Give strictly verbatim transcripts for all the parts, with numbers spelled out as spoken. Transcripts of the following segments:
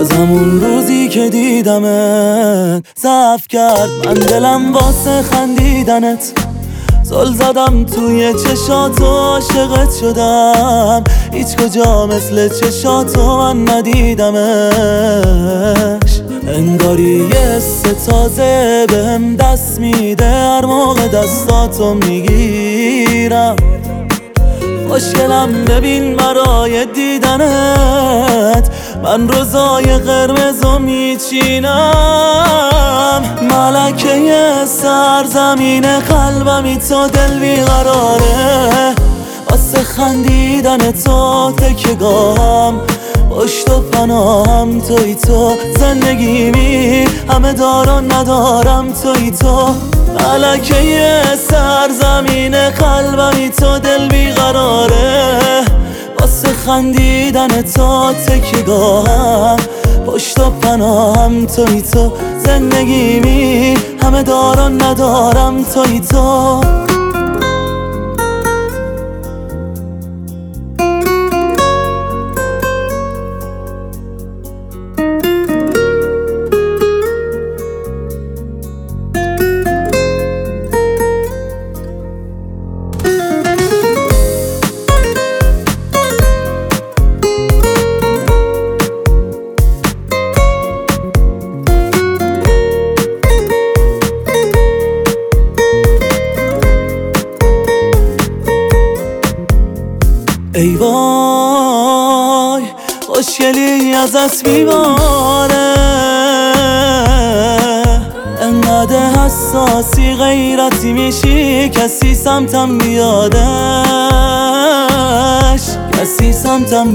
از همون روزی که دیدمت ضعف کرد من دلم واسه خندیدنت. زل زدم توی چشاتو عاشقت شدم، هیچ کجا مثل چشاتو من ندیدمش. انگاری یه ستازه بهم دست میده هر موقع دستاتو میگیرم. خوشگلم ببین برای دیدنت من روزای قرمزو میچینم. ملکه سرزمین قلبمی تو دل بیقراره، واسه خندیدن تو تکیه‌گاهم، پشت و پناهم توی تو، زندگیمی همه دارم ندارم توی تو. ملکه سرزمین قلبمی تو دل بیقراره، واسه خندیدن تو تکیه‌گاهم، پشت و پناهم توی تو، زندگیمی همه دارم ندارم توی تو. ای وای خوشگلی ازت میباره، انقدر حساسی غیرتی میشی کسی سمتم بیادش، کسی سمتم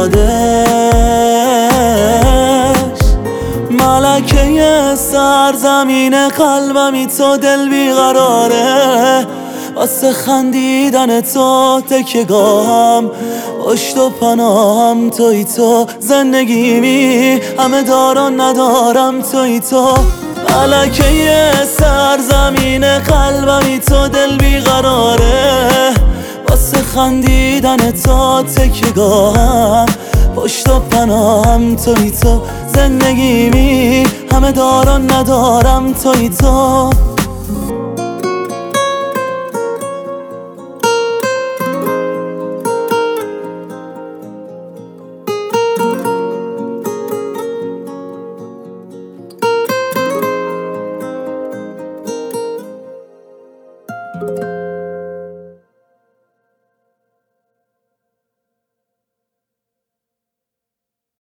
بیادش. ملکه سرزمین قلبمی تو دل بیقراره، واسه خندیدن تو تکیه‌گاهم، پشت و پناهم توی تو، زندگیمی همه دارم ندارم توی تو. ملکه سرزمین قلبمی تو دل بیقراره، واسه خندیدن تو تکیه‌گاهم، پشت و پناهم توی تو، زندگیمی همه دارم ندارم توی تو. you